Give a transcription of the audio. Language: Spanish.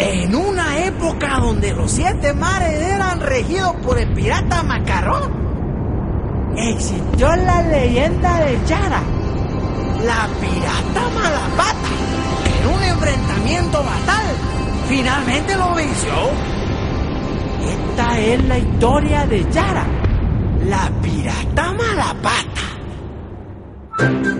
En una época donde los 7 mares eran regidos por el pirata Macarrón, existió la leyenda de Yara, la pirata Malapata, que en un enfrentamiento fatal finalmente lo venció. Esta es la historia de Yara, la pirata Malapata.